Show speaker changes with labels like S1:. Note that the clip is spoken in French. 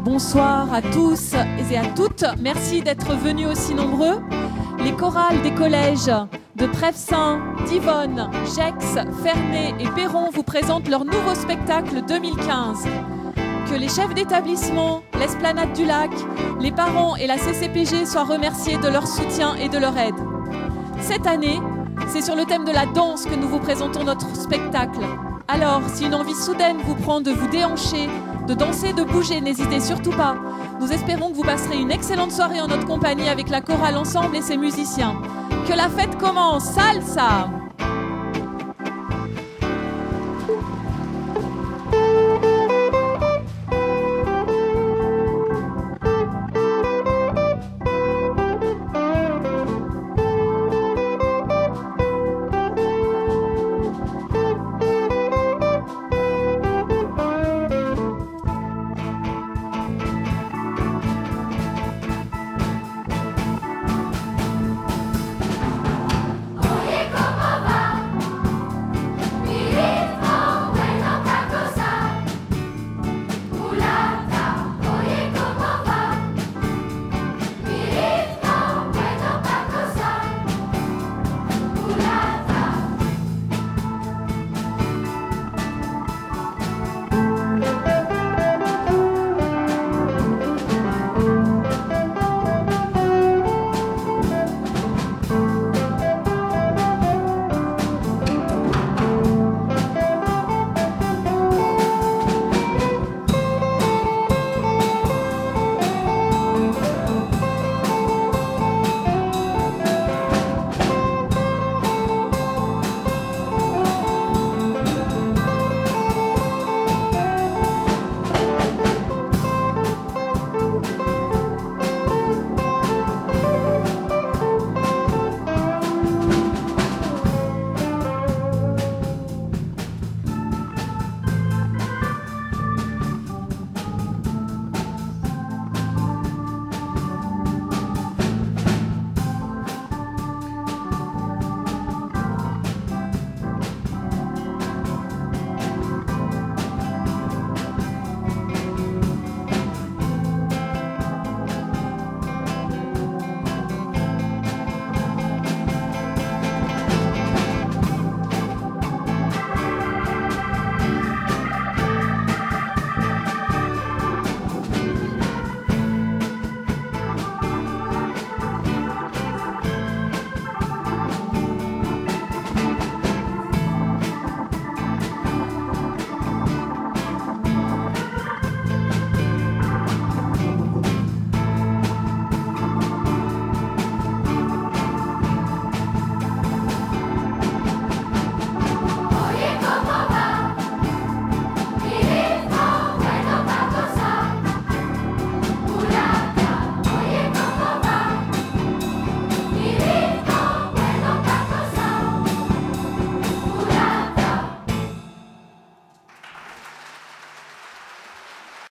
S1: Bonsoir à tous et à toutes. Merci d'être venus aussi nombreux. Les chorales des collèges de Prèvesin, d'Yvonne, Gex, Ferney et Perron vous présentent leur nouveau spectacle 2015. Que les chefs d'établissement, l'Esplanade du Lac, les parents et la CCPG soient remerciés de leur soutien et de leur aide. Cette année, c'est sur le thème de la danse que nous vous présentons notre spectacle. Alors, si une envie soudaine vous prend de vous déhancher, de danser, de bouger, n'hésitez surtout pas. Nous espérons que vous passerez une excellente soirée en notre compagnie avec la chorale ensemble et ses musiciens. Que la fête commence, salsa!